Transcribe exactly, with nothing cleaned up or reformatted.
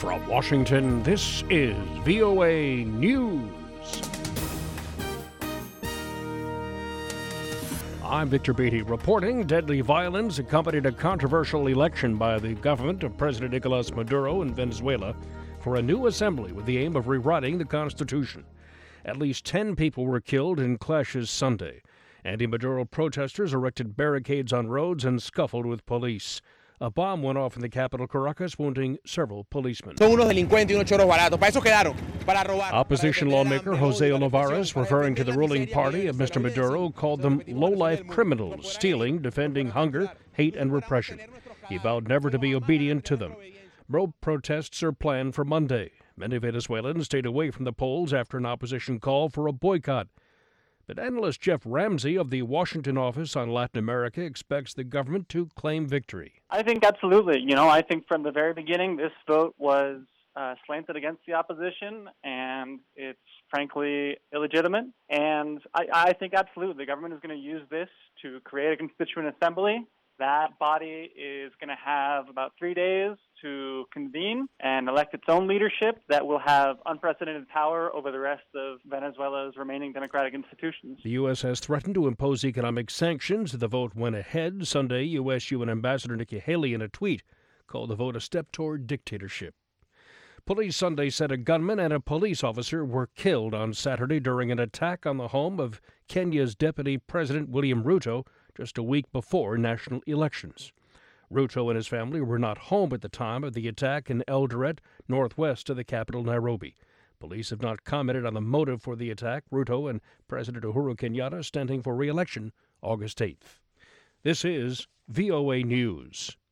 From Washington, this is V O A News. I'm Victor Beatty reporting deadly violence accompanied a controversial election by the government of President Nicolas Maduro in Venezuela for a new assembly with the aim of rewriting the Constitution. At least ten people were killed in clashes Sunday. Anti-Maduro protesters erected barricades on roads and scuffled with police. A bomb went off in the capital, Caracas, wounding several policemen. Opposition lawmaker Jose Olivares, referring to the ruling party of Mister Maduro, called them low-life criminals, stealing, defending hunger, hate, and repression. He vowed never to be obedient to them. Road protests are planned for Monday. Many Venezuelans stayed away from the polls after an opposition call for a boycott. But analyst Jeff Ramsey of the Washington office on Latin America expects the government to claim victory. I think absolutely. You know, I think from the very beginning, this vote was uh, slanted against the opposition, and it's frankly illegitimate. And I, I think absolutely the government is going to use this to create a constituent assembly. That body is going to have about three days to convene and elect its own leadership that will have unprecedented power over the rest of Venezuela's remaining democratic institutions. The U S has threatened to impose economic sanctions. The vote went ahead. Sunday, U S U N Ambassador Nikki Haley, in a tweet, called the vote a step toward dictatorship. Police Sunday said a gunman and a police officer were killed on Saturday during an attack on the home of Kenya's Deputy President William Ruto just a week before national elections. Ruto and his family were not home at the time of the attack in Eldoret, northwest of the capital, Nairobi. Police have not commented on the motive for the attack. Ruto and President Uhuru Kenyatta standing for re-election August eighth. This is V O A News.